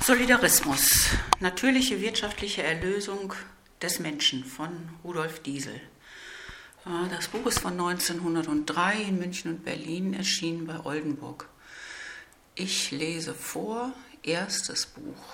Solidarismus. Natürliche wirtschaftliche Erlösung des Menschen von Rudolf Diesel. Das Buch ist von 1903 in München und Berlin, erschienen bei Oldenburg. Ich lese vor, erstes Buch.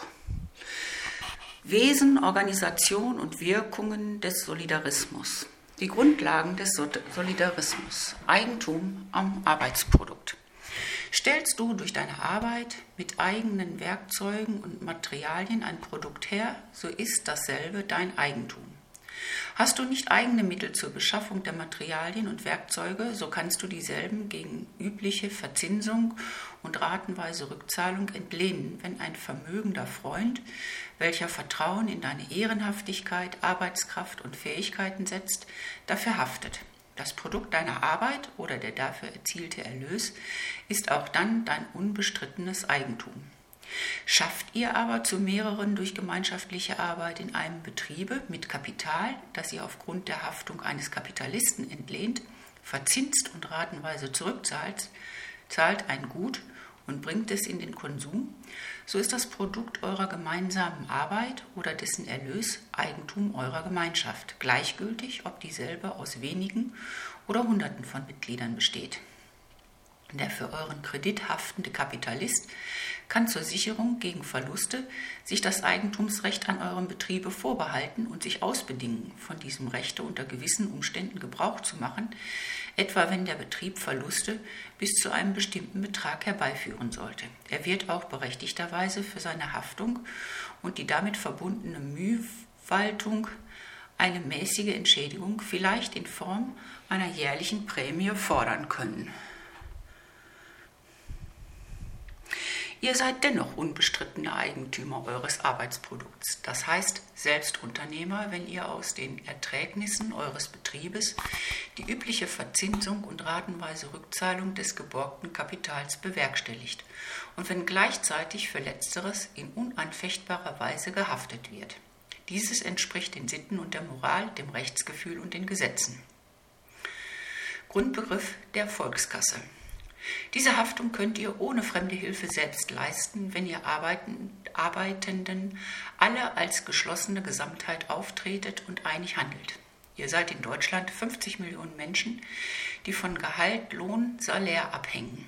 Wesen, Organisation und Wirkungen des Solidarismus. Die Grundlagen des Solidarismus. Eigentum am Arbeitsprodukt. Stellst du durch deine Arbeit mit eigenen Werkzeugen und Materialien ein Produkt her, so ist dasselbe dein Eigentum. Hast du nicht eigene Mittel zur Beschaffung der Materialien und Werkzeuge, so kannst du dieselben gegen übliche Verzinsung und ratenweise Rückzahlung entlehnen, wenn ein vermögender Freund, welcher Vertrauen in deine Ehrenhaftigkeit, Arbeitskraft und Fähigkeiten setzt, dafür haftet. Das Produkt deiner Arbeit oder der dafür erzielte Erlös ist auch dann dein unbestrittenes Eigentum. Schafft ihr aber zu mehreren durch gemeinschaftliche Arbeit in einem Betriebe mit Kapital, das ihr aufgrund der Haftung eines Kapitalisten entlehnt, verzinst und ratenweise zurückzahlt, zahlt ein Gut und bringt es in den Konsum, so ist das Produkt eurer gemeinsamen Arbeit oder dessen Erlös Eigentum eurer Gemeinschaft, gleichgültig, ob dieselbe aus wenigen oder Hunderten von Mitgliedern besteht. Der für euren Kredit haftende Kapitalist kann zur Sicherung gegen Verluste sich das Eigentumsrecht an eurem Betriebe vorbehalten und sich ausbedingen, von diesem Rechte unter gewissen Umständen Gebrauch zu machen, etwa wenn der Betrieb Verluste bis zu einem bestimmten Betrag herbeiführen sollte. Er wird auch berechtigterweise für seine Haftung und die damit verbundene Mühwaltung eine mäßige Entschädigung, vielleicht in Form einer jährlichen Prämie, fordern können. Ihr seid dennoch unbestrittene Eigentümer eures Arbeitsprodukts, das heißt Selbstunternehmer, wenn ihr aus den Erträgnissen eures Betriebes die übliche Verzinsung und ratenweise Rückzahlung des geborgten Kapitals bewerkstelligt und wenn gleichzeitig für Letzteres in unanfechtbarer Weise gehaftet wird. Dieses entspricht den Sitten und der Moral, dem Rechtsgefühl und den Gesetzen. Grundbegriff der Volkskasse. Diese Haftung könnt ihr ohne fremde Hilfe selbst leisten, wenn ihr Arbeitenden alle als geschlossene Gesamtheit auftretet und einig handelt. Ihr seid in Deutschland 50 Millionen Menschen, die von Gehalt, Lohn, Salär abhängen.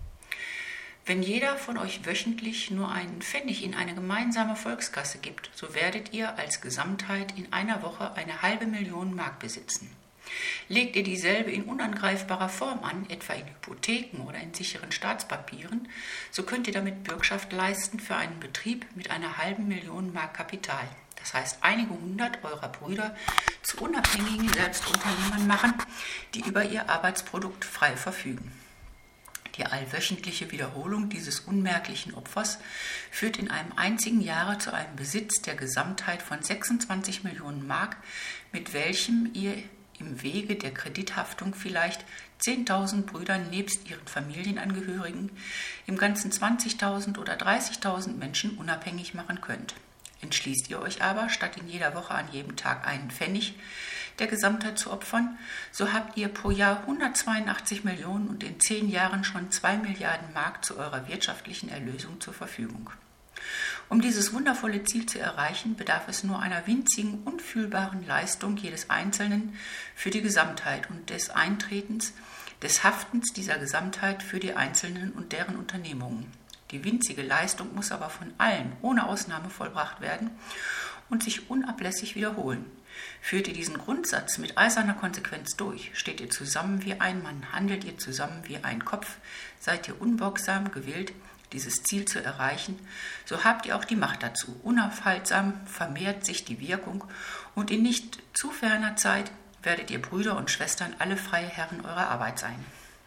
Wenn jeder von euch wöchentlich nur einen Pfennig in eine gemeinsame Volkskasse gibt, so werdet ihr als Gesamtheit in einer Woche 500.000 Mark besitzen. Legt ihr dieselbe in unangreifbarer Form an, etwa in Hypotheken oder in sicheren Staatspapieren, so könnt ihr damit Bürgschaft leisten für einen Betrieb mit 500.000 Mark Kapital. Das heißt, einige hundert eurer Brüder zu unabhängigen Selbstunternehmern machen, die über ihr Arbeitsprodukt frei verfügen. Die allwöchentliche Wiederholung dieses unmerklichen Opfers führt in einem einzigen Jahre zu einem Besitz der Gesamtheit von 26 Millionen Mark, mit welchem ihr im Wege der Kredithaftung vielleicht 10.000 Brüdern nebst ihren Familienangehörigen im Ganzen 20.000 oder 30.000 Menschen unabhängig machen könnt. Entschließt ihr euch aber, statt in jeder Woche an jedem Tag einen Pfennig der Gesamtheit zu opfern, so habt ihr pro Jahr 182 Millionen und in 10 Jahren schon 2 Milliarden Mark zu eurer wirtschaftlichen Erlösung zur Verfügung. Um dieses wundervolle Ziel zu erreichen, bedarf es nur einer winzigen, unfühlbaren Leistung jedes Einzelnen für die Gesamtheit und des Eintretens, des Haftens dieser Gesamtheit für die Einzelnen und deren Unternehmungen. Die winzige Leistung muss aber von allen ohne Ausnahme vollbracht werden und sich unablässig wiederholen. Führt ihr diesen Grundsatz mit eiserner Konsequenz durch, steht ihr zusammen wie ein Mann, handelt ihr zusammen wie ein Kopf, seid ihr unbeugsam gewillt, dieses Ziel zu erreichen, so habt ihr auch die Macht dazu. Unaufhaltsam vermehrt sich die Wirkung und in nicht zu ferner Zeit werdet ihr Brüder und Schwestern alle freie Herren eurer Arbeit sein.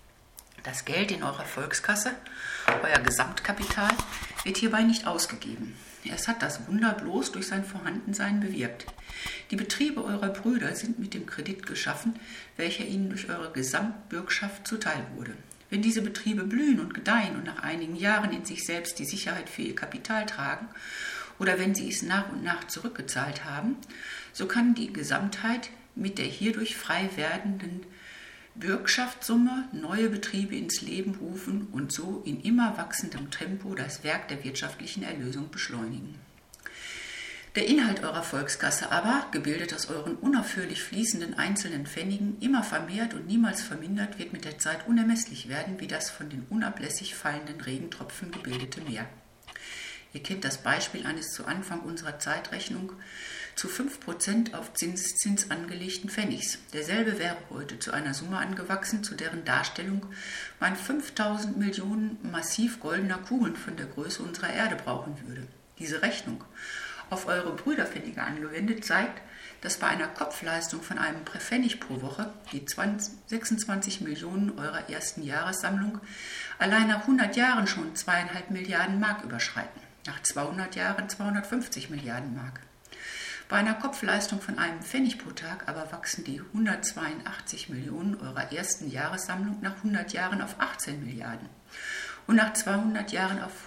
Das Geld in eurer Volkskasse, euer Gesamtkapital, wird hierbei nicht ausgegeben. Es hat das Wunder bloß durch sein Vorhandensein bewirkt. Die Betriebe eurer Brüder sind mit dem Kredit geschaffen, welcher ihnen durch eure Gesamtbürgschaft zuteil wurde. Wenn diese Betriebe blühen und gedeihen und nach einigen Jahren in sich selbst die Sicherheit für ihr Kapital tragen oder wenn sie es nach und nach zurückgezahlt haben, so kann die Gesamtheit mit der hierdurch frei werdenden Bürgschaftssumme neue Betriebe ins Leben rufen und so in immer wachsendem Tempo das Werk der wirtschaftlichen Erlösung beschleunigen. Der Inhalt eurer Volkskasse aber, gebildet aus euren unaufhörlich fließenden einzelnen Pfennigen, immer vermehrt und niemals vermindert, wird mit der Zeit unermesslich werden, wie das von den unablässig fallenden Regentropfen gebildete Meer. Ihr kennt das Beispiel eines zu Anfang unserer Zeitrechnung zu 5% auf Zinseszins angelegten Pfennigs. Derselbe wäre heute zu einer Summe angewachsen, zu deren Darstellung man 5000 Millionen massiv goldener Kugeln von der Größe unserer Erde brauchen würde. Diese Rechnung, auf eure Brüderpfennige angewendet, zeigt, dass bei einer Kopfleistung von einem Pfennig pro Woche die 26 Millionen eurer ersten Jahressammlung allein nach 100 Jahren schon 2,5 Milliarden Mark überschreiten, nach 200 Jahren 250 Milliarden Mark. Bei einer Kopfleistung von einem Pfennig pro Tag aber wachsen die 182 Millionen eurer ersten Jahressammlung nach 100 Jahren auf 18 Milliarden und nach 200 Jahren auf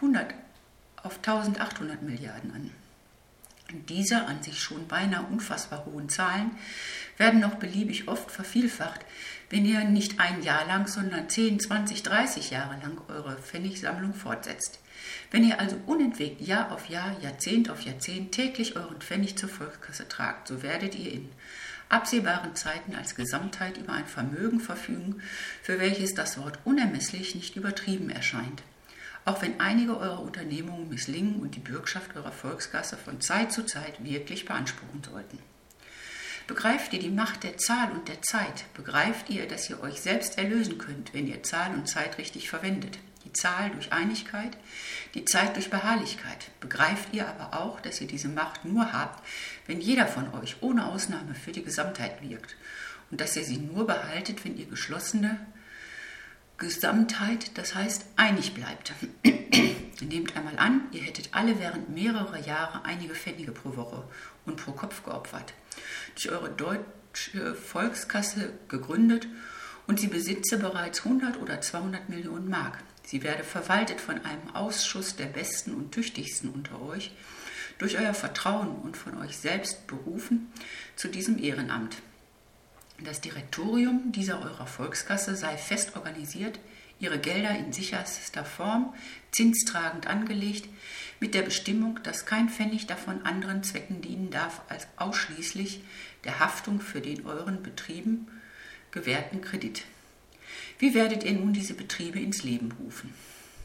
1800 Milliarden an. Diese an sich schon beinahe unfassbar hohen Zahlen werden noch beliebig oft vervielfacht, wenn ihr nicht ein Jahr lang, sondern 10, 20, 30 Jahre lang eure Pfennigsammlung fortsetzt. Wenn ihr also unentwegt Jahr auf Jahr, Jahrzehnt auf Jahrzehnt täglich euren Pfennig zur Volkskasse tragt, so werdet ihr in absehbaren Zeiten als Gesamtheit über ein Vermögen verfügen, für welches das Wort unermesslich nicht übertrieben erscheint. Auch wenn einige eurer Unternehmungen misslingen und die Bürgschaft eurer Volkskasse von Zeit zu Zeit wirklich beanspruchen sollten. Begreift ihr die Macht der Zahl und der Zeit? Begreift ihr, dass ihr euch selbst erlösen könnt, wenn ihr Zahl und Zeit richtig verwendet? Die Zahl durch Einigkeit, die Zeit durch Beharrlichkeit. Begreift ihr aber auch, dass ihr diese Macht nur habt, wenn jeder von euch ohne Ausnahme für die Gesamtheit wirkt und dass ihr sie nur behaltet, wenn ihr geschlossene Gesamtheit, das heißt einig bleibt. Nehmt einmal an, ihr hättet alle während mehrerer Jahre einige Pfennige pro Woche und pro Kopf geopfert, durch eure deutsche Volkskasse gegründet und sie besitze bereits 100 oder 200 Millionen Mark. Sie werde verwaltet von einem Ausschuss der Besten und Tüchtigsten unter euch, durch euer Vertrauen und von euch selbst berufen zu diesem Ehrenamt. Das Direktorium dieser eurer Volkskasse sei fest organisiert, ihre Gelder in sicherster Form, zinstragend angelegt, mit der Bestimmung, dass kein Pfennig davon anderen Zwecken dienen darf, als ausschließlich der Haftung für den euren Betrieben gewährten Kredit. Wie werdet ihr nun diese Betriebe ins Leben rufen?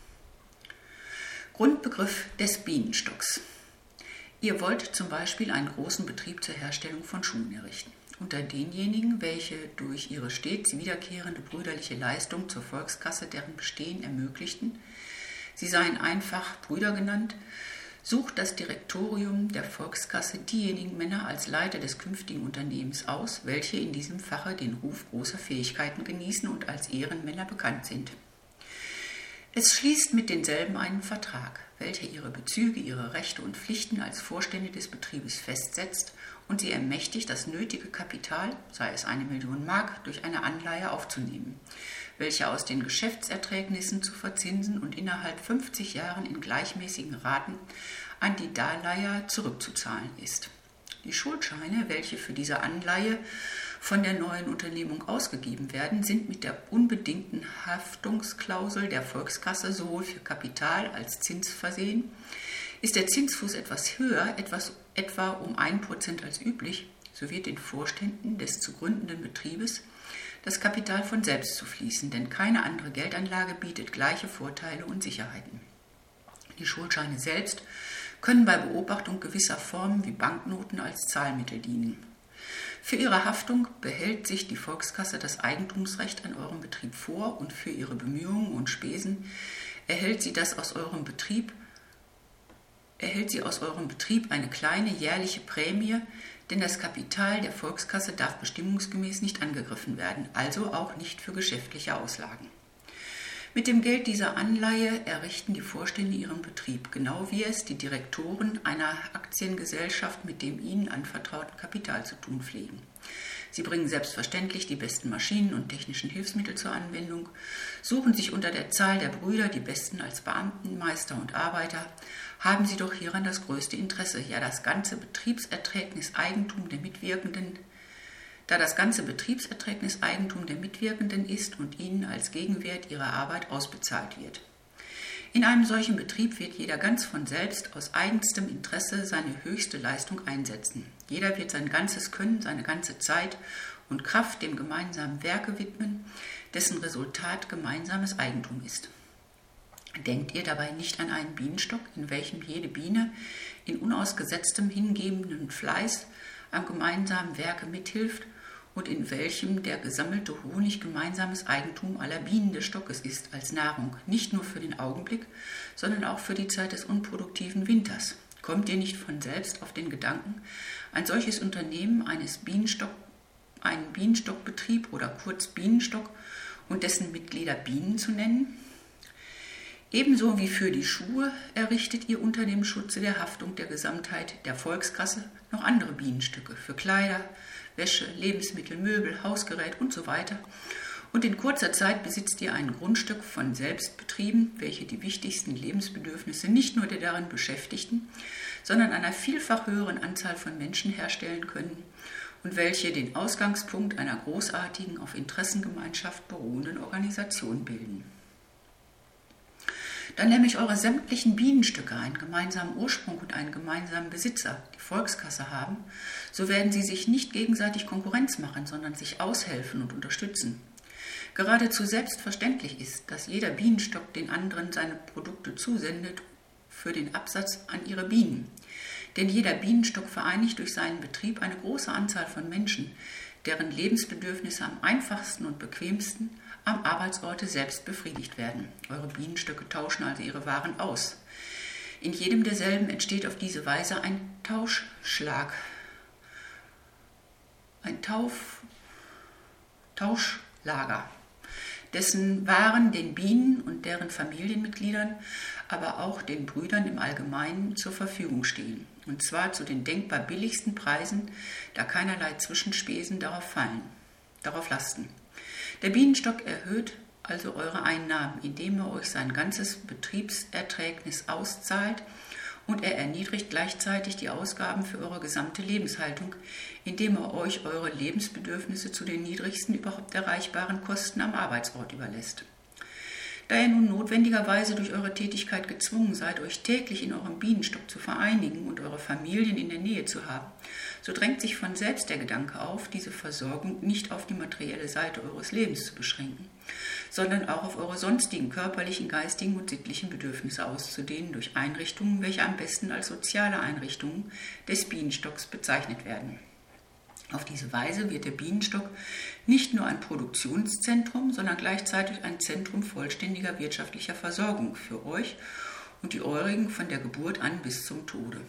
Grundbegriff des Bienenstocks. Ihr wollt zum Beispiel einen großen Betrieb zur Herstellung von Schuhen errichten. Unter denjenigen, welche durch ihre stets wiederkehrende brüderliche Leistung zur Volkskasse deren Bestehen ermöglichten, sie seien einfach Brüder genannt, sucht das Direktorium der Volkskasse diejenigen Männer als Leiter des künftigen Unternehmens aus, welche in diesem Fache den Ruf großer Fähigkeiten genießen und als Ehrenmänner bekannt sind. Es schließt mit denselben einen Vertrag, welcher ihre Bezüge, ihre Rechte und Pflichten als Vorstände des Betriebes festsetzt und sie ermächtigt, das nötige Kapital, sei es 1 Million Mark, durch eine Anleihe aufzunehmen, welche aus den Geschäftserträgnissen zu verzinsen und innerhalb 50 Jahren in gleichmäßigen Raten an die Darleiher zurückzuzahlen ist. Die Schuldscheine, welche für diese Anleihe von der neuen Unternehmung ausgegeben werden, sind mit der unbedingten Haftungsklausel der Volkskasse sowohl für Kapital als Zins versehen. Ist der Zinsfuß etwas höher, etwa um 1% als üblich, so wird den Vorständen des zu gründenden Betriebes das Kapital von selbst zu fließen, denn keine andere Geldanlage bietet gleiche Vorteile und Sicherheiten. Die Schuldscheine selbst können bei Beobachtung gewisser Formen wie Banknoten als Zahlmittel dienen. Für ihre Haftung behält sich die Volkskasse das Eigentumsrecht an eurem Betrieb vor und für ihre Bemühungen und Spesen erhält sie aus eurem Betrieb eine kleine jährliche Prämie, denn das Kapital der Volkskasse darf bestimmungsgemäß nicht angegriffen werden, also auch nicht für geschäftliche Auslagen. Mit dem Geld dieser Anleihe errichten die Vorstände ihren Betrieb, genau wie es die Direktoren einer Aktiengesellschaft mit dem ihnen anvertrauten Kapital zu tun pflegen. Sie bringen selbstverständlich die besten Maschinen und technischen Hilfsmittel zur Anwendung, suchen sich unter der Zahl der Brüder die besten als Beamten, Meister und Arbeiter, haben sie doch hieran das größte Interesse, ja das ganze Betriebserträgnis Eigentum der Mitwirkenden, da das ganze Betriebserträgnis Eigentum der Mitwirkenden ist und ihnen als Gegenwert ihrer Arbeit ausbezahlt wird. In einem solchen Betrieb wird jeder ganz von selbst aus eigenstem Interesse seine höchste Leistung einsetzen. Jeder wird sein ganzes Können, seine ganze Zeit und Kraft dem gemeinsamen Werke widmen, dessen Resultat gemeinsames Eigentum ist. Denkt ihr dabei nicht an einen Bienenstock, in welchem jede Biene in unausgesetztem, hingebendem Fleiß am gemeinsamen Werke mithilft und in welchem der gesammelte Honig gemeinsames Eigentum aller Bienen des Stockes ist als Nahrung, nicht nur für den Augenblick, sondern auch für die Zeit des unproduktiven Winters? Kommt ihr nicht von selbst auf den Gedanken, ein solches Unternehmen einen Bienenstockbetrieb oder kurz Bienenstock und dessen Mitglieder Bienen zu nennen? Ebenso wie für die Schuhe errichtet ihr unter dem Schutze der Haftung der Gesamtheit der Volkskasse noch andere Bienenstücke für Kleider, Wäsche, Lebensmittel, Möbel, Hausgerät usw. Und in kurzer Zeit besitzt ihr ein Grundstück von Selbstbetrieben, welche die wichtigsten Lebensbedürfnisse nicht nur der darin Beschäftigten, sondern einer vielfach höheren Anzahl von Menschen herstellen können und welche den Ausgangspunkt einer großartigen, auf Interessengemeinschaft beruhenden Organisation bilden. Dann nämlich eure sämtlichen Bienenstücke einen gemeinsamen Ursprung und einen gemeinsamen Besitzer, die Volkskasse, haben, so werden sie sich nicht gegenseitig Konkurrenz machen, sondern sich aushelfen und unterstützen. Geradezu selbstverständlich ist, dass jeder Bienenstock den anderen seine Produkte zusendet für den Absatz an ihre Bienen. Denn jeder Bienenstock vereinigt durch seinen Betrieb eine große Anzahl von Menschen, deren Lebensbedürfnisse am einfachsten und bequemsten am Arbeitsorte selbst befriedigt werden. Eure Bienenstöcke tauschen also ihre Waren aus. In jedem derselben entsteht auf diese Weise ein Tauschschlag, ein Tauschlager, dessen Waren den Bienen und deren Familienmitgliedern, aber auch den Brüdern im Allgemeinen zur Verfügung stehen. Und zwar zu den denkbar billigsten Preisen, da keinerlei Zwischenspesen darauf lasten. Der Bienenstock erhöht also eure Einnahmen, indem er euch sein ganzes Betriebserträgnis auszahlt, und er erniedrigt gleichzeitig die Ausgaben für eure gesamte Lebenshaltung, indem er euch eure Lebensbedürfnisse zu den niedrigsten überhaupt erreichbaren Kosten am Arbeitsort überlässt. Da ihr nun notwendigerweise durch eure Tätigkeit gezwungen seid, euch täglich in eurem Bienenstock zu vereinigen und eure Familien in der Nähe zu haben, so drängt sich von selbst der Gedanke auf, diese Versorgung nicht auf die materielle Seite eures Lebens zu beschränken, sondern auch auf eure sonstigen körperlichen, geistigen und sittlichen Bedürfnisse auszudehnen durch Einrichtungen, welche am besten als soziale Einrichtungen des Bienenstocks bezeichnet werden. Auf diese Weise wird der Bienenstock nicht nur ein Produktionszentrum, sondern gleichzeitig ein Zentrum vollständiger wirtschaftlicher Versorgung für euch und die eurigen von der Geburt an bis zum Tode.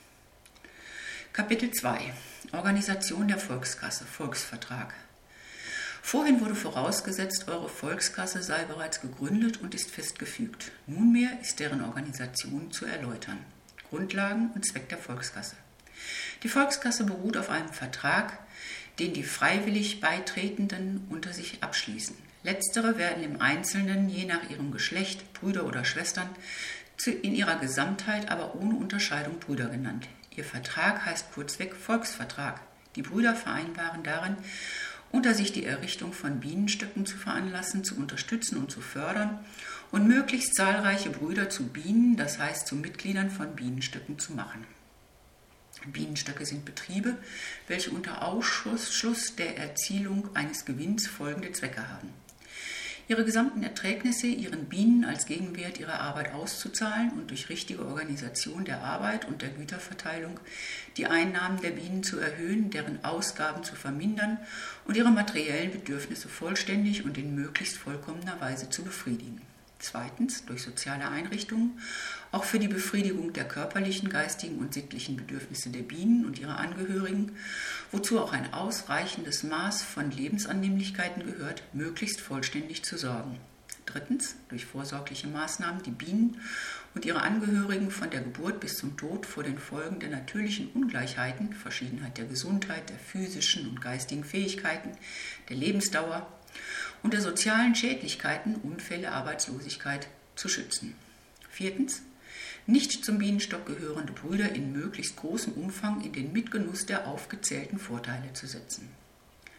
Kapitel 2. Organisation der Volkskasse, Volksvertrag. Vorhin wurde vorausgesetzt, eure Volkskasse sei bereits gegründet und ist festgefügt. Nunmehr ist deren Organisation zu erläutern. Grundlagen und Zweck der Volkskasse. Die Volkskasse beruht auf einem Vertrag, den die freiwillig Beitretenden unter sich abschließen. Letztere werden im Einzelnen je nach ihrem Geschlecht, Brüder oder Schwestern, in ihrer Gesamtheit aber ohne Unterscheidung Brüder genannt. Ihr Vertrag heißt kurzweg Volksvertrag. Die Brüder vereinbaren darin, unter sich die Errichtung von Bienenstöcken zu veranlassen, zu unterstützen und zu fördern und möglichst zahlreiche Brüder zu Bienen, das heißt zu Mitgliedern von Bienenstöcken zu machen. Bienenstöcke sind Betriebe, welche unter Ausschluss der Erzielung eines Gewinns folgende Zwecke haben: ihre gesamten Erträgnisse ihren Bienen als Gegenwert ihrer Arbeit auszuzahlen und durch richtige Organisation der Arbeit und der Güterverteilung die Einnahmen der Bienen zu erhöhen, deren Ausgaben zu vermindern und ihre materiellen Bedürfnisse vollständig und in möglichst vollkommener Weise zu befriedigen. Zweitens, durch soziale Einrichtungen, auch für die Befriedigung der körperlichen, geistigen und sittlichen Bedürfnisse der Bienen und ihrer Angehörigen, wozu auch ein ausreichendes Maß von Lebensannehmlichkeiten gehört, möglichst vollständig zu sorgen. Drittens, durch vorsorgliche Maßnahmen die Bienen und ihre Angehörigen von der Geburt bis zum Tod vor den Folgen der natürlichen Ungleichheiten, Verschiedenheit der Gesundheit, der physischen und geistigen Fähigkeiten, der Lebensdauer und der sozialen Schädlichkeiten, Unfälle, Arbeitslosigkeit zu schützen. Viertens, nicht zum Bienenstock gehörende Brüder in möglichst großem Umfang in den Mitgenuss der aufgezählten Vorteile zu setzen.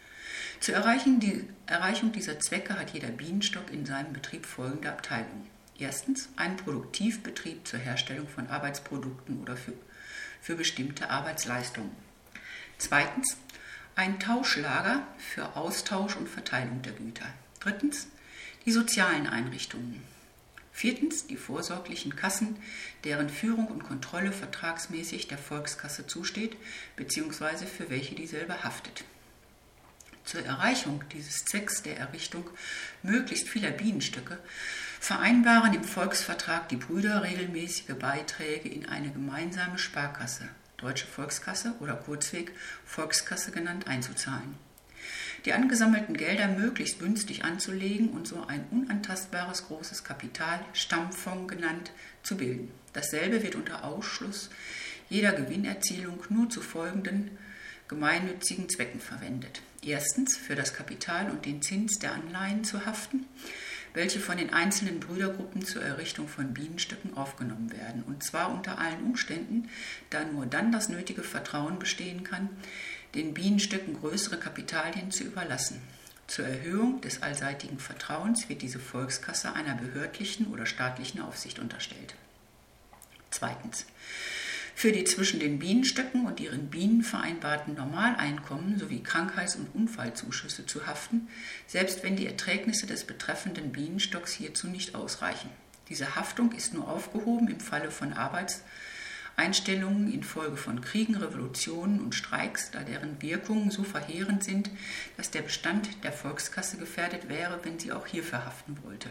Zur Erreichung dieser Zwecke hat jeder Bienenstock in seinem Betrieb folgende Abteilungen. Erstens einen Produktivbetrieb zur Herstellung von Arbeitsprodukten oder für bestimmte Arbeitsleistungen. Zweitens ein Tauschlager für Austausch und Verteilung der Güter. Drittens die sozialen Einrichtungen. Viertens die vorsorglichen Kassen, deren Führung und Kontrolle vertragsmäßig der Volkskasse zusteht bzw. für welche dieselbe haftet. Zur Erreichung dieses Zwecks der Errichtung möglichst vieler Bienenstöcke vereinbaren im Volksvertrag die Brüder regelmäßige Beiträge in eine gemeinsame Sparkasse, Deutsche Volkskasse oder kurzweg Volkskasse genannt, einzuzahlen. Die angesammelten Gelder möglichst günstig anzulegen und so ein unantastbares großes Kapital, Stammfonds genannt, zu bilden. Dasselbe wird unter Ausschluss jeder Gewinnerzielung nur zu folgenden gemeinnützigen Zwecken verwendet. Erstens für das Kapital und den Zins der Anleihen zu haften, welche von den einzelnen Brüdergruppen zur Errichtung von Bienenstöcken aufgenommen werden, und zwar unter allen Umständen, da nur dann das nötige Vertrauen bestehen kann, den Bienenstöcken größere Kapitalien zu überlassen. Zur Erhöhung des allseitigen Vertrauens wird diese Volkskasse einer behördlichen oder staatlichen Aufsicht unterstellt. Zweitens. Für die zwischen den Bienenstöcken und ihren Bienen vereinbarten Normaleinkommen sowie Krankheits- und Unfallzuschüsse zu haften, selbst wenn die Erträgnisse des betreffenden Bienenstocks hierzu nicht ausreichen. Diese Haftung ist nur aufgehoben im Falle von Arbeitseinstellungen infolge von Kriegen, Revolutionen und Streiks, da deren Wirkungen so verheerend sind, dass der Bestand der Volkskasse gefährdet wäre, wenn sie auch hierfür haften wollte.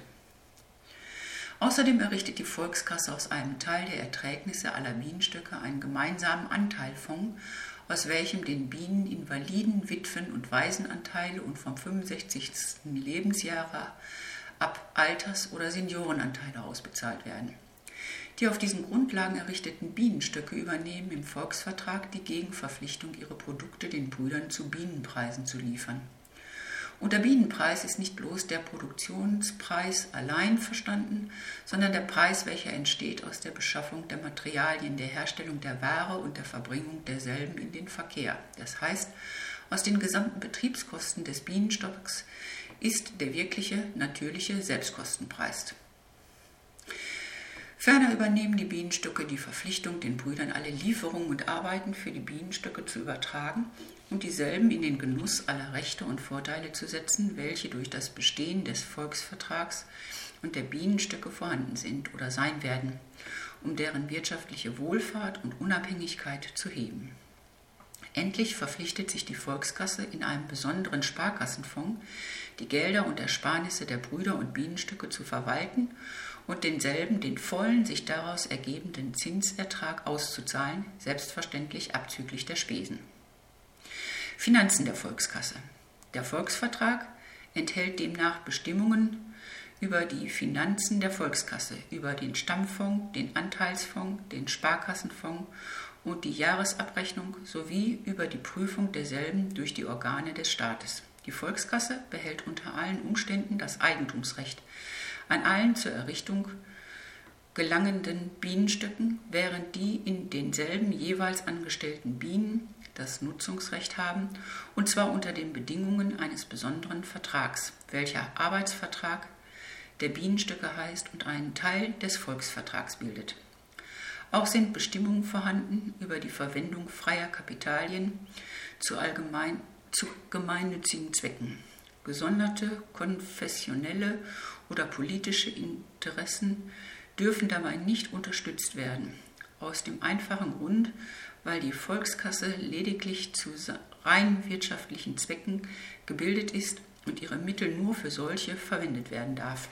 Außerdem errichtet die Volkskasse aus einem Teil der Erträgnisse aller Bienenstöcke einen gemeinsamen Anteilfonds, aus welchem den Bienen Invaliden-, Witwen- und Waisenanteile und vom 65. Lebensjahre ab Alters- oder Seniorenanteile ausbezahlt werden. Die auf diesen Grundlagen errichteten Bienenstöcke übernehmen im Volksvertrag die Gegenverpflichtung, ihre Produkte den Brüdern zu Bienenpreisen zu liefern. Unter Bienenpreis ist nicht bloß der Produktionspreis allein verstanden, sondern der Preis, welcher entsteht aus der Beschaffung der Materialien, der Herstellung der Ware und der Verbringung derselben in den Verkehr. Das heißt, aus den gesamten Betriebskosten des Bienenstocks ist der wirkliche, natürliche Selbstkostenpreis. Ferner übernehmen die Bienenstöcke die Verpflichtung, den Brüdern alle Lieferungen und Arbeiten für die Bienenstöcke zu übertragen und dieselben in den Genuss aller Rechte und Vorteile zu setzen, welche durch das Bestehen des Volksvertrags und der Bienenstöcke vorhanden sind oder sein werden, um deren wirtschaftliche Wohlfahrt und Unabhängigkeit zu heben. Endlich verpflichtet sich die Volkskasse in einem besonderen Sparkassenfonds, die Gelder und Ersparnisse der Brüder und Bienenstöcke zu verwalten und denselben den vollen sich daraus ergebenden Zinsertrag auszuzahlen, selbstverständlich abzüglich der Spesen. Finanzen der Volkskasse. Der Volksvertrag enthält demnach Bestimmungen über die Finanzen der Volkskasse, über den Stammfonds, den Anteilsfonds, den Sparkassenfonds und die Jahresabrechnung sowie über die Prüfung derselben durch die Organe des Staates. Die Volkskasse behält unter allen Umständen das Eigentumsrecht an allen zur Errichtung gelangenden Bienenstöcken, während die in denselben jeweils angestellten Bienen das Nutzungsrecht haben, und zwar unter den Bedingungen eines besonderen Vertrags, welcher Arbeitsvertrag der Bienenstöcke heißt und einen Teil des Volksvertrags bildet. Auch sind Bestimmungen vorhanden über die Verwendung freier Kapitalien zu gemeinnützigen Zwecken. Gesonderte konfessionelle oder politische Interessen dürfen dabei nicht unterstützt werden, aus dem einfachen Grund, weil die Volkskasse lediglich zu rein wirtschaftlichen Zwecken gebildet ist und ihre Mittel nur für solche verwendet werden darf.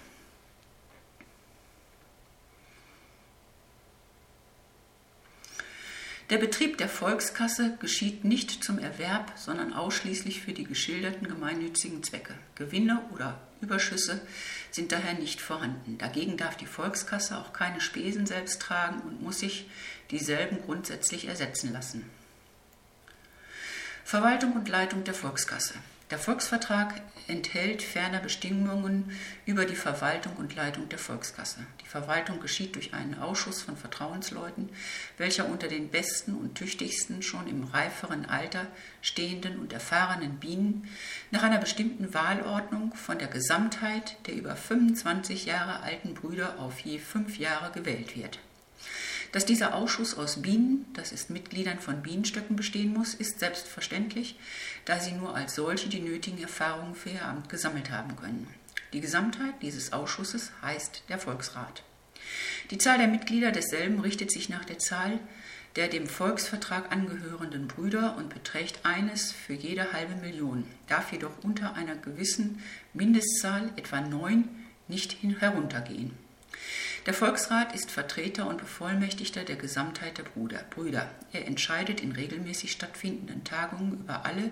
Der Betrieb der Volkskasse geschieht nicht zum Erwerb, sondern ausschließlich für die geschilderten gemeinnützigen Zwecke. Gewinne oder Überschüsse sind daher nicht vorhanden. Dagegen darf die Volkskasse auch keine Spesen selbst tragen und muss sich dieselben grundsätzlich ersetzen lassen. Verwaltung und Leitung der Volkskasse. Der Volksvertrag enthält ferner Bestimmungen über die Verwaltung und Leitung der Volkskasse. Die Verwaltung geschieht durch einen Ausschuss von Vertrauensleuten, welcher unter den besten und tüchtigsten, schon im reiferen Alter stehenden und erfahrenen Bienen nach einer bestimmten Wahlordnung von der Gesamtheit der über 25 Jahre alten Brüder auf je 5 Jahre gewählt wird. Dass dieser Ausschuss aus Bienen, das ist Mitgliedern von Bienenstöcken, bestehen muss, ist selbstverständlich, da sie nur als solche die nötigen Erfahrungen für ihr Amt gesammelt haben können. Die Gesamtheit dieses Ausschusses heißt der Volksrat. Die Zahl der Mitglieder desselben richtet sich nach der Zahl der dem Volksvertrag angehörenden Brüder und beträgt eines für jede halbe Million, darf jedoch unter einer gewissen Mindestzahl, etwa 9, nicht heruntergehen. Der Volksrat ist Vertreter und Bevollmächtigter der Gesamtheit der Brüder. Er entscheidet in regelmäßig stattfindenden Tagungen über alle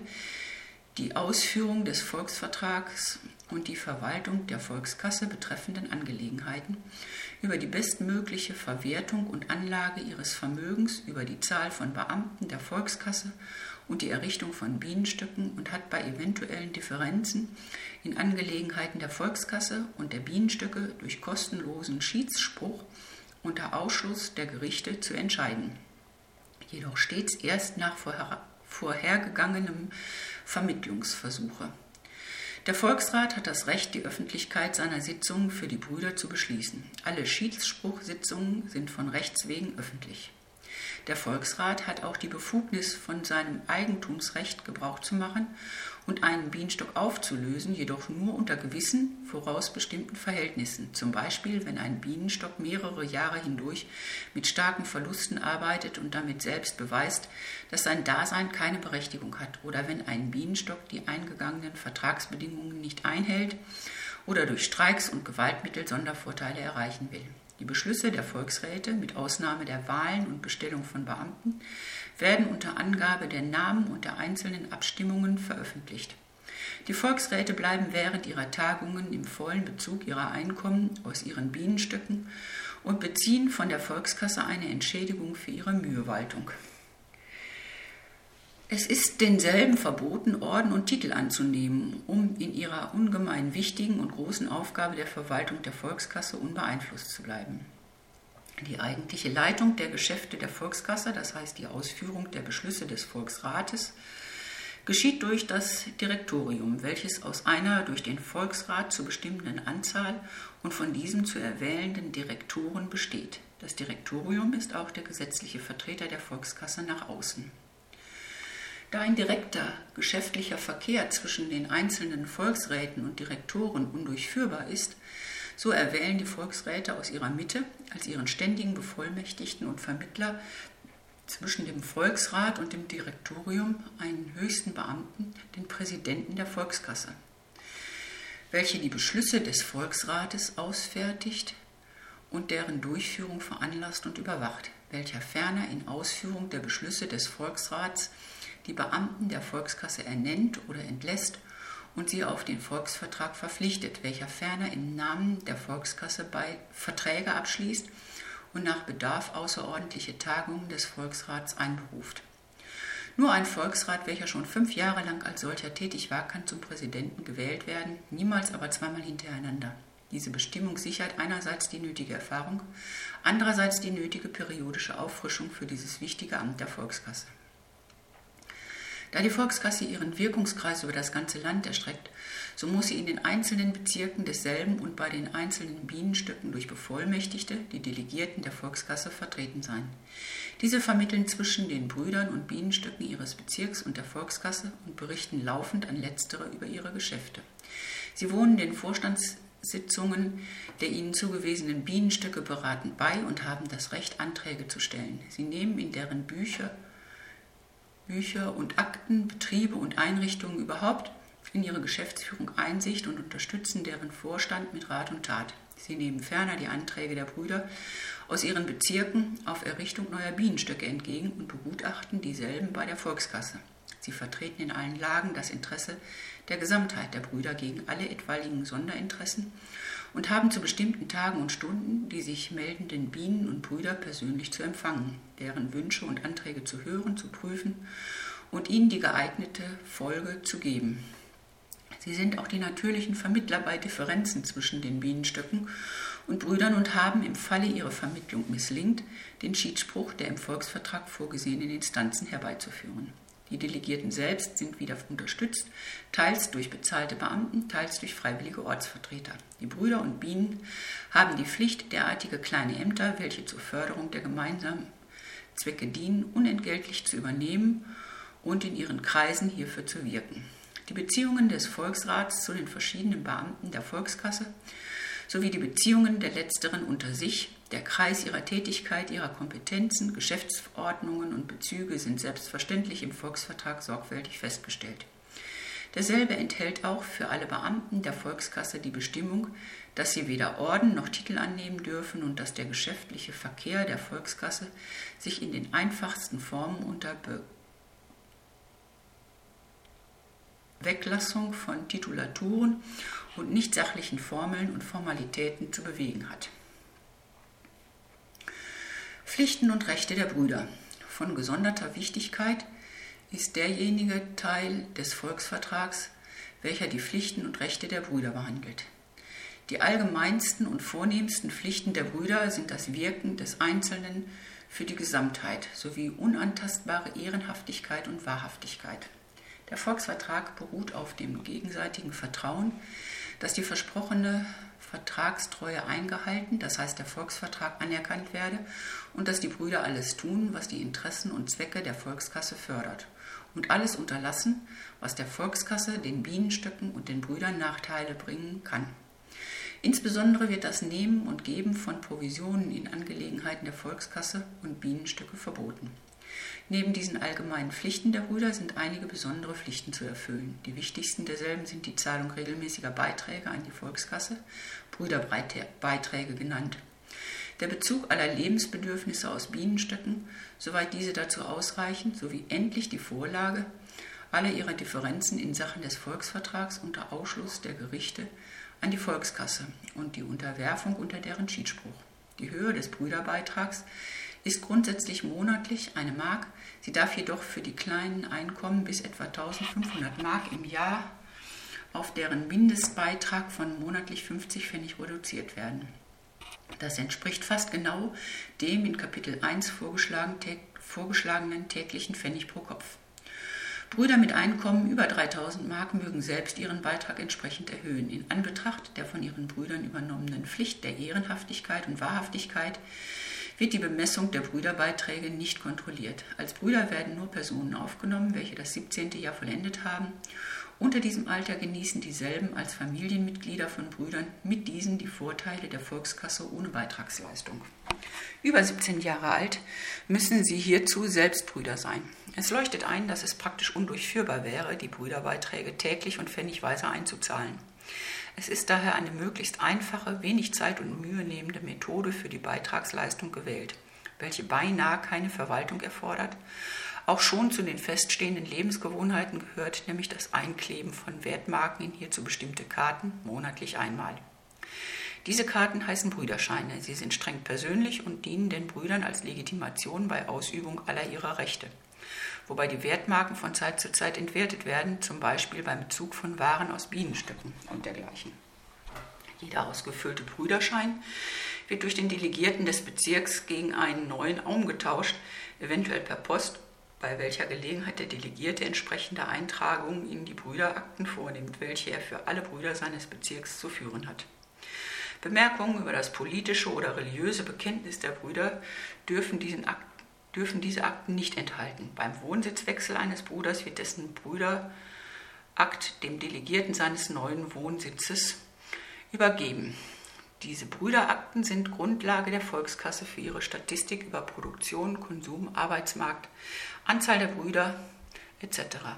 die Ausführung des Volksvertrags und die Verwaltung der Volkskasse betreffenden Angelegenheiten, über die bestmögliche Verwertung und Anlage ihres Vermögens, über die Zahl von Beamten der Volkskasse und die Errichtung von Bienenstöcken und hat bei eventuellen Differenzen in Angelegenheiten der Volkskasse und der Bienenstöcke durch kostenlosen Schiedsspruch unter Ausschluss der Gerichte zu entscheiden. Jedoch stets erst nach vorhergegangenem Vermittlungsversuche. Der Volksrat hat das Recht, die Öffentlichkeit seiner Sitzungen für die Brüder zu beschließen. Alle Schiedsspruchsitzungen sind von Rechts wegen öffentlich. Der Volksrat hat auch die Befugnis, von seinem Eigentumsrecht Gebrauch zu machen und einen Bienenstock aufzulösen, jedoch nur unter gewissen, vorausbestimmten Verhältnissen. Zum Beispiel, wenn ein Bienenstock mehrere Jahre hindurch mit starken Verlusten arbeitet und damit selbst beweist, dass sein Dasein keine Berechtigung hat, oder wenn ein Bienenstock die eingegangenen Vertragsbedingungen nicht einhält oder durch Streiks und Gewaltmittel Sondervorteile erreichen will. Die Beschlüsse der Volksräte, mit Ausnahme der Wahlen und Bestellung von Beamten, werden unter Angabe der Namen und der einzelnen Abstimmungen veröffentlicht. Die Volksräte bleiben während ihrer Tagungen im vollen Bezug ihrer Einkommen aus ihren Bienenstöcken und beziehen von der Volkskasse eine Entschädigung für ihre Mühewaltung. Es ist denselben verboten, Orden und Titel anzunehmen, um in ihrer ungemein wichtigen und großen Aufgabe der Verwaltung der Volkskasse unbeeinflusst zu bleiben. Die eigentliche Leitung der Geschäfte der Volkskasse, das heißt die Ausführung der Beschlüsse des Volksrates, geschieht durch das Direktorium, welches aus einer durch den Volksrat zu bestimmenden Anzahl und von diesem zu erwählenden Direktoren besteht. Das Direktorium ist auch der gesetzliche Vertreter der Volkskasse nach außen. Da ein direkter geschäftlicher Verkehr zwischen den einzelnen Volksräten und Direktoren undurchführbar ist, so erwählen die Volksräte aus ihrer Mitte als ihren ständigen Bevollmächtigten und Vermittler zwischen dem Volksrat und dem Direktorium einen höchsten Beamten, den Präsidenten der Volkskasse, welche die Beschlüsse des Volksrates ausfertigt und deren Durchführung veranlasst und überwacht, welcher ferner in Ausführung der Beschlüsse des Volksrats die Beamten der Volkskasse ernennt oder entlässt und sie auf den Volksvertrag verpflichtet, welcher ferner im Namen der Volkskasse Verträge abschließt und nach Bedarf außerordentliche Tagungen des Volksrats einberuft. Nur ein Volksrat, welcher schon 5 Jahre lang als solcher tätig war, kann zum Präsidenten gewählt werden, niemals aber zweimal hintereinander. Diese Bestimmung sichert einerseits die nötige Erfahrung, andererseits die nötige periodische Auffrischung für dieses wichtige Amt der Volkskasse. Da die Volkskasse ihren Wirkungskreis über das ganze Land erstreckt, so muss sie in den einzelnen Bezirken desselben und bei den einzelnen Bienenstöcken durch Bevollmächtigte, die Delegierten der Volkskasse, vertreten sein. Diese vermitteln zwischen den Brüdern und Bienenstöcken ihres Bezirks und der Volkskasse und berichten laufend an letztere über ihre Geschäfte. Sie wohnen den Vorstandssitzungen der ihnen zugewiesenen Bienenstöcke beratend bei und haben das Recht, Anträge zu stellen. Sie nehmen in deren Bücher und Akten, Betriebe und Einrichtungen überhaupt in ihre Geschäftsführung Einsicht und unterstützen deren Vorstand mit Rat und Tat. Sie nehmen ferner die Anträge der Brüder aus ihren Bezirken auf Errichtung neuer Bienenstöcke entgegen und begutachten dieselben bei der Volkskasse. Sie vertreten in allen Lagen das Interesse der Gesamtheit der Brüder gegen alle etwaigen Sonderinteressen und haben zu bestimmten Tagen und Stunden die sich meldenden Bienen und Brüder persönlich zu empfangen, deren Wünsche und Anträge zu hören, zu prüfen und ihnen die geeignete Folge zu geben. Sie sind auch die natürlichen Vermittler bei Differenzen zwischen den Bienenstöcken und Brüdern und haben im Falle ihre Vermittlung misslingt, den Schiedsspruch der im Volksvertrag vorgesehenen Instanzen herbeizuführen. Die Delegierten selbst sind wieder unterstützt, teils durch bezahlte Beamten, teils durch freiwillige Ortsvertreter. Die Brüder und Bienen haben die Pflicht, derartige kleine Ämter, welche zur Förderung der gemeinsamen Zwecke dienen, unentgeltlich zu übernehmen und in ihren Kreisen hierfür zu wirken. Die Beziehungen des Volksrats zu den verschiedenen Beamten der Volkskasse sowie die Beziehungen der Letzteren unter sich, der Kreis ihrer Tätigkeit, ihrer Kompetenzen, Geschäftsordnungen und Bezüge sind selbstverständlich im Volksvertrag sorgfältig festgestellt. Derselbe enthält auch für alle Beamten der Volkskasse die Bestimmung, dass sie weder Orden noch Titel annehmen dürfen und dass der geschäftliche Verkehr der Volkskasse sich in den einfachsten Formen unter Weglassung von Titulaturen und nicht sachlichen Formeln und Formalitäten zu bewegen hat. Pflichten und Rechte der Brüder. Von gesonderter Wichtigkeit ist derjenige Teil des Volksvertrags, welcher die Pflichten und Rechte der Brüder behandelt. Die allgemeinsten und vornehmsten Pflichten der Brüder sind das Wirken des Einzelnen für die Gesamtheit sowie unantastbare Ehrenhaftigkeit und Wahrhaftigkeit. Der Volksvertrag beruht auf dem gegenseitigen Vertrauen, dass die versprochene Vertragstreue eingehalten, das heißt der Volksvertrag anerkannt werde und dass die Brüder alles tun, was die Interessen und Zwecke der Volkskasse fördert und alles unterlassen, was der Volkskasse, den Bienenstöcken und den Brüdern Nachteile bringen kann. Insbesondere wird das Nehmen und Geben von Provisionen in Angelegenheiten der Volkskasse und Bienenstöcke verboten. Neben diesen allgemeinen Pflichten der Brüder sind einige besondere Pflichten zu erfüllen. Die wichtigsten derselben sind die Zahlung regelmäßiger Beiträge an die Volkskasse, Brüderbeiträge genannt. Der Bezug aller Lebensbedürfnisse aus Bienenstöcken, soweit diese dazu ausreichen, sowie endlich die Vorlage aller ihrer Differenzen in Sachen des Volksvertrags unter Ausschluss der Gerichte an die Volkskasse und die Unterwerfung unter deren Schiedsspruch. Die Höhe des Brüderbeitrags ist grundsätzlich monatlich 1 Mark, sie darf jedoch für die kleinen Einkommen bis etwa 1500 Mark im Jahr auf deren Mindestbeitrag von monatlich 50 Pfennig reduziert werden. Das entspricht fast genau dem in Kapitel 1 vorgeschlagenen täglichen Pfennig pro Kopf. Brüder mit Einkommen über 3000 Mark mögen selbst ihren Beitrag entsprechend erhöhen. In Anbetracht der von ihren Brüdern übernommenen Pflicht der Ehrenhaftigkeit und Wahrhaftigkeit wird die Bemessung der Brüderbeiträge nicht kontrolliert. Als Brüder werden nur Personen aufgenommen, welche das 17. Jahr vollendet haben. Unter diesem Alter genießen dieselben als Familienmitglieder von Brüdern mit diesen die Vorteile der Volkskasse ohne Beitragsleistung. Über 17 Jahre alt müssen sie hierzu selbst Brüder sein. Es leuchtet ein, dass es praktisch undurchführbar wäre, die Brüderbeiträge täglich und pfennigweise einzuzahlen. Es ist daher eine möglichst einfache, wenig Zeit und Mühe nehmende Methode für die Beitragsleistung gewählt, welche beinahe keine Verwaltung erfordert. Auch schon zu den feststehenden Lebensgewohnheiten gehört nämlich das Einkleben von Wertmarken in hierzu bestimmte Karten monatlich einmal. Diese Karten heißen Brüderscheine. Sie sind streng persönlich und dienen den Brüdern als Legitimation bei Ausübung aller ihrer Rechte, wobei die Wertmarken von Zeit zu Zeit entwertet werden, zum Beispiel beim Bezug von Waren aus Bienenstöcken und dergleichen. Jeder ausgefüllte Brüderschein wird durch den Delegierten des Bezirks gegen einen neuen umgetauscht, eventuell per Post, bei welcher Gelegenheit der Delegierte entsprechende Eintragungen in die Brüderakten vornimmt, welche er für alle Brüder seines Bezirks zu führen hat. Bemerkungen über das politische oder religiöse Bekenntnis der Brüder dürfen diese Akten nicht enthalten. Beim Wohnsitzwechsel eines Bruders wird dessen Brüderakt dem Delegierten seines neuen Wohnsitzes übergeben. Diese Brüderakten sind Grundlage der Volkskasse für ihre Statistik über Produktion, Konsum, Arbeitsmarkt, Anzahl der Brüder etc.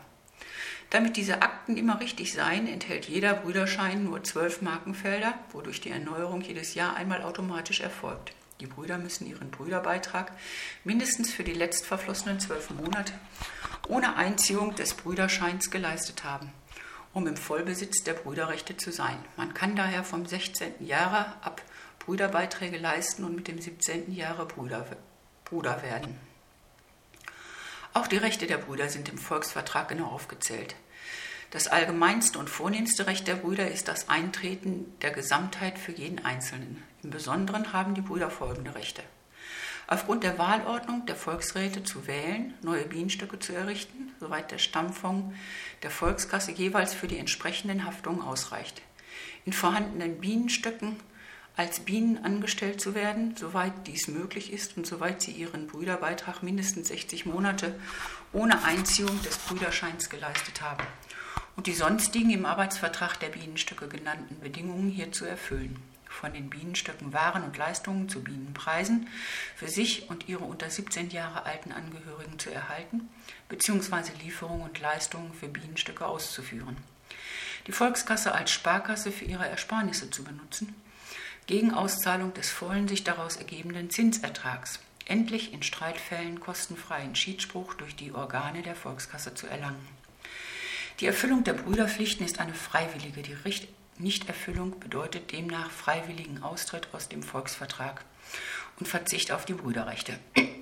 Damit diese Akten immer richtig seien, enthält jeder Brüderschein nur 12 Markenfelder, wodurch die Erneuerung jedes Jahr einmal automatisch erfolgt. Die Brüder müssen ihren Brüderbeitrag mindestens für die letztverflossenen 12 Monate ohne Einziehung des Brüderscheins geleistet haben, um im Vollbesitz der Brüderrechte zu sein. Man kann daher vom 16. Jahre ab Brüderbeiträge leisten und mit dem 17. Jahre Bruder werden. Auch die Rechte der Brüder sind im Volksvertrag genau aufgezählt. Das allgemeinste und vornehmste Recht der Brüder ist das Eintreten der Gesamtheit für jeden Einzelnen. Im Besonderen haben die Brüder folgende Rechte: Aufgrund der Wahlordnung der Volksräte zu wählen, neue Bienenstöcke zu errichten, soweit der Stammfonds der Volkskasse jeweils für die entsprechenden Haftungen ausreicht. In vorhandenen Bienenstöcken als Bienen angestellt zu werden, soweit dies möglich ist und soweit sie ihren Brüderbeitrag mindestens 60 Monate ohne Einziehung des Brüderscheins geleistet haben und die sonstigen im Arbeitsvertrag der Bienenstöcke genannten Bedingungen hierzu erfüllen. Von den Bienenstöcken Waren und Leistungen zu Bienenpreisen für sich und ihre unter 17 Jahre alten Angehörigen zu erhalten, bzw. Lieferungen und Leistungen für Bienenstöcke auszuführen. Die Volkskasse als Sparkasse für ihre Ersparnisse zu benutzen, gegen Auszahlung des vollen sich daraus ergebenden Zinsertrags, endlich in Streitfällen kostenfreien Schiedsspruch durch die Organe der Volkskasse zu erlangen. Die Erfüllung der Brüderpflichten ist eine freiwillige, die Nichterfüllung bedeutet demnach freiwilligen Austritt aus dem Volksvertrag und Verzicht auf die Brüderrechte.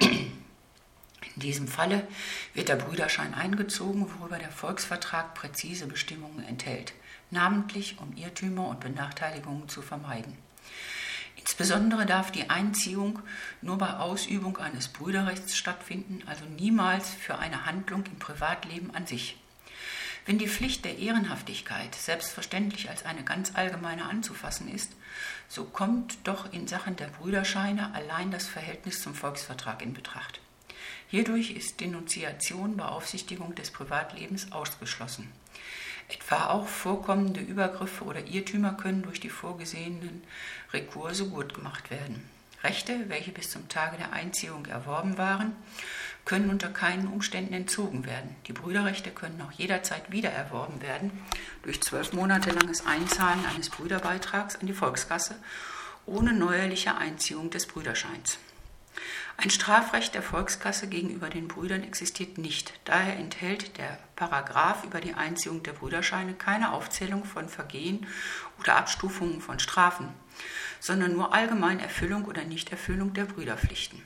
In diesem Falle wird der Brüderschein eingezogen, worüber der Volksvertrag präzise Bestimmungen enthält, namentlich um Irrtümer und Benachteiligungen zu vermeiden. Insbesondere darf die Einziehung nur bei Ausübung eines Brüderrechts stattfinden, also niemals für eine Handlung im Privatleben an sich. Wenn die Pflicht der Ehrenhaftigkeit selbstverständlich als eine ganz allgemeine anzufassen ist, so kommt doch in Sachen der Brüderscheine allein das Verhältnis zum Volksvertrag in Betracht. Hierdurch ist Denunziation, Beaufsichtigung des Privatlebens ausgeschlossen. Etwa auch vorkommende Übergriffe oder Irrtümer können durch die vorgesehenen Rekurse gut gemacht werden. Rechte, welche bis zum Tage der Einziehung erworben waren, können unter keinen Umständen entzogen werden. Die Brüderrechte können auch jederzeit wieder erworben werden durch 12 Monate langes Einzahlen eines Brüderbeitrags an die Volkskasse ohne neuerliche Einziehung des Brüderscheins. Ein Strafrecht der Volkskasse gegenüber den Brüdern existiert nicht. Daher enthält der Paragraph über die Einziehung der Brüderscheine keine Aufzählung von Vergehen oder Abstufungen von Strafen, sondern nur allgemein Erfüllung oder Nichterfüllung der Brüderpflichten.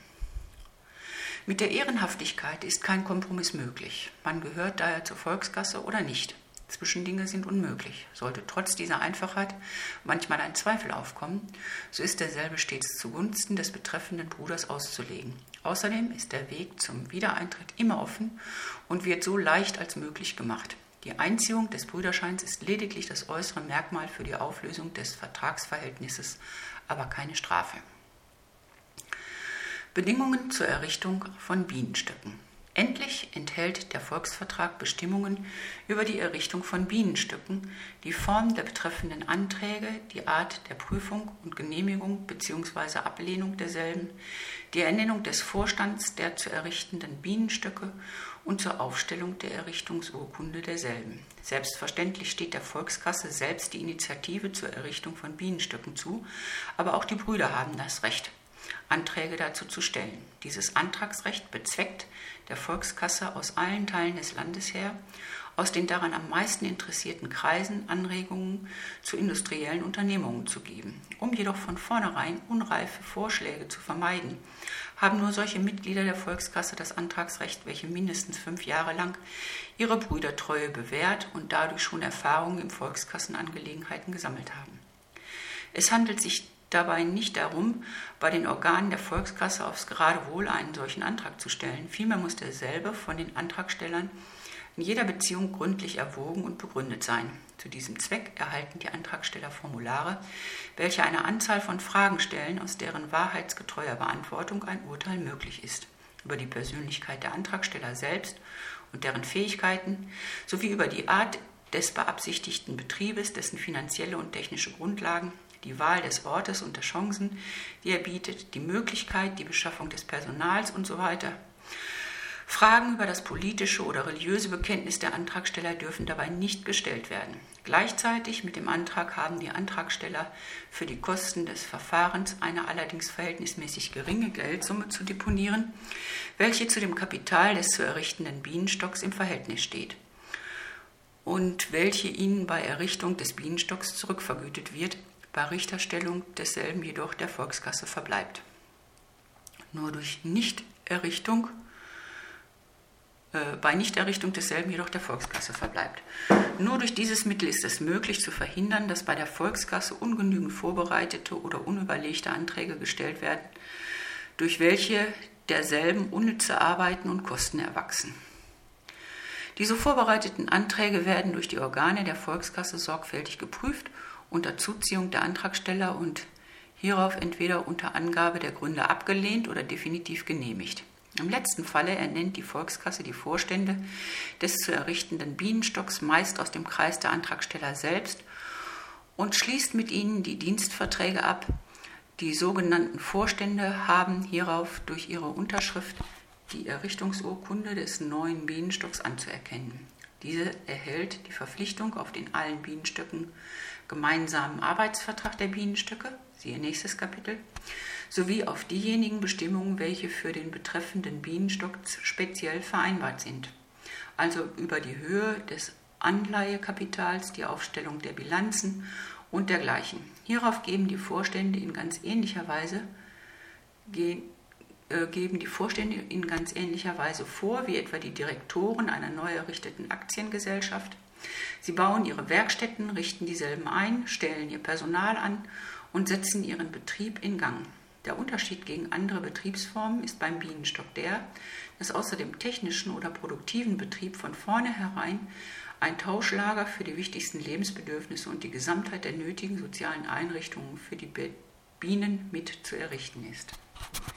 Mit der Ehrenhaftigkeit ist kein Kompromiss möglich. Man gehört daher zur Volkskasse oder nicht. Zwischendinge sind unmöglich. Sollte trotz dieser Einfachheit manchmal ein Zweifel aufkommen, so ist derselbe stets zugunsten des betreffenden Bruders auszulegen. Außerdem ist der Weg zum Wiedereintritt immer offen und wird so leicht als möglich gemacht. Die Einziehung des Brüderscheins ist lediglich das äußere Merkmal für die Auflösung des Vertragsverhältnisses, aber keine Strafe. Bedingungen zur Errichtung von Bienenstöcken. Endlich enthält der Volksvertrag Bestimmungen über die Errichtung von Bienenstöcken, die Form der betreffenden Anträge, die Art der Prüfung und Genehmigung bzw. Ablehnung derselben, die Ernennung des Vorstands der zu errichtenden Bienenstöcke und zur Aufstellung der Errichtungsurkunde derselben. Selbstverständlich steht der Volkskasse selbst die Initiative zur Errichtung von Bienenstöcken zu, aber auch die Brüder haben das Recht, Anträge dazu zu stellen. Dieses Antragsrecht bezweckt, der Volkskasse aus allen Teilen des Landes her, aus den daran am meisten interessierten Kreisen Anregungen zu industriellen Unternehmungen zu geben. Um jedoch von vornherein unreife Vorschläge zu vermeiden, haben nur solche Mitglieder der Volkskasse das Antragsrecht, welche mindestens 5 Jahre lang ihre Brüdertreue bewährt und dadurch schon Erfahrungen in Volkskassenangelegenheiten gesammelt haben. Es handelt sich dabei nicht darum, bei den Organen der Volkskasse aufs Geradewohl einen solchen Antrag zu stellen. Vielmehr muss derselbe von den Antragstellern in jeder Beziehung gründlich erwogen und begründet sein. Zu diesem Zweck erhalten die Antragsteller Formulare, welche eine Anzahl von Fragen stellen, aus deren wahrheitsgetreuer Beantwortung ein Urteil möglich ist. Über die Persönlichkeit der Antragsteller selbst und deren Fähigkeiten sowie über die Art des beabsichtigten Betriebes, dessen finanzielle und technische Grundlagen, die Wahl des Ortes und der Chancen, die er bietet, die Möglichkeit, die Beschaffung des Personals und so weiter. Fragen über das politische oder religiöse Bekenntnis der Antragsteller dürfen dabei nicht gestellt werden. Gleichzeitig mit dem Antrag haben die Antragsteller für die Kosten des Verfahrens eine allerdings verhältnismäßig geringe Geldsumme zu deponieren, welche zu dem Kapital des zu errichtenden Bienenstocks im Verhältnis steht und welche ihnen bei Errichtung des Bienenstocks zurückvergütet wird, bei Richterstellung desselben jedoch der Volkskasse verbleibt. Nur durch Nichterrichtung bei Nichterrichtung desselben jedoch der Volkskasse verbleibt. Nur durch dieses Mittel ist es möglich zu verhindern, dass bei der Volkskasse ungenügend vorbereitete oder unüberlegte Anträge gestellt werden, durch welche derselben unnütze Arbeiten und Kosten erwachsen. Diese vorbereiteten Anträge werden durch die Organe der Volkskasse sorgfältig geprüft, unter Zuziehung der Antragsteller und hierauf entweder unter Angabe der Gründe abgelehnt oder definitiv genehmigt. Im letzten Falle ernennt die Volkskasse die Vorstände des zu errichtenden Bienenstocks meist aus dem Kreis der Antragsteller selbst und schließt mit ihnen die Dienstverträge ab. Die sogenannten Vorstände haben hierauf durch ihre Unterschrift die Errichtungsurkunde des neuen Bienenstocks anzuerkennen. Diese erhält die Verpflichtung auf den allen Bienenstöcken gemeinsamen Arbeitsvertrag der Bienenstöcke, siehe nächstes Kapitel, sowie auf diejenigen Bestimmungen, welche für den betreffenden Bienenstock speziell vereinbart sind, also über die Höhe des Anleihekapitals, die Aufstellung der Bilanzen und dergleichen. Hierauf geben die Vorstände in ganz ähnlicher Weise vor, wie etwa die Direktoren einer neu errichteten Aktiengesellschaft. Sie bauen ihre Werkstätten, richten dieselben ein, stellen ihr Personal an und setzen ihren Betrieb in Gang. Der Unterschied gegen andere Betriebsformen ist beim Bienenstock der, dass außer dem technischen oder produktiven Betrieb von vornherein ein Tauschlager für die wichtigsten Lebensbedürfnisse und die Gesamtheit der nötigen sozialen Einrichtungen für die Bienen mit zu errichten ist.